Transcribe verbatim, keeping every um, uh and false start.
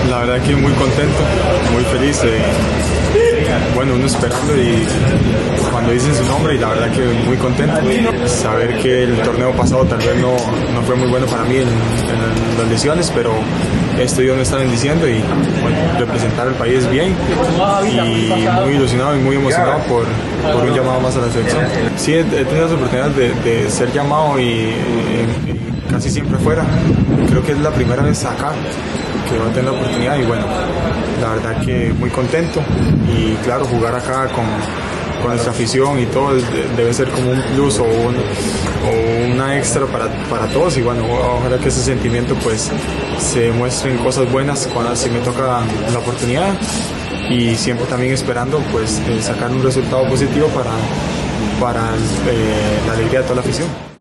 La verdad que muy contento, muy feliz. Eh, bueno, uno esperando y cuando dicen su nombre, y la verdad que muy contento. Saber que el torneo pasado tal vez no, no fue muy bueno para mí en, en las lesiones, pero esto ellos me están diciendo y bueno, representar al país bien y muy ilusionado y muy emocionado por, por un llamado más a la selección. Sí, he, he tenido la oportunidad de, de ser llamado y, y, y casi siempre fuera. Creo que es la primera vez acá que va a tener la oportunidad y bueno, la verdad que muy contento y claro, jugar acá con, con nuestra afición y todo debe ser como un plus o, un, o una extra para, para todos y bueno, ojalá que ese sentimiento pues se demuestre en cosas buenas cuando se me toca la oportunidad y siempre también esperando pues sacar un resultado positivo para, para eh, la alegría de toda la afición.